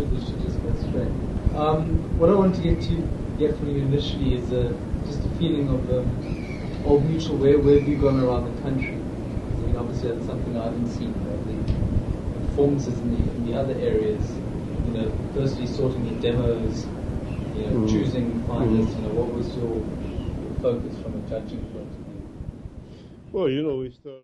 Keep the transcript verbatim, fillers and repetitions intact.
should, they should just go straight. Um, what I want to get to get from you initially is uh, just a feeling of um, Old Mutual. Where, where have you gone around the country? I mean, obviously that's something I haven't seen. Right? The performances in the, in the other areas, you know, firstly sorting your demos, you know, mm. choosing finalists, mm. you know, what was your, your focus from a judging point of view? Well, you know, we started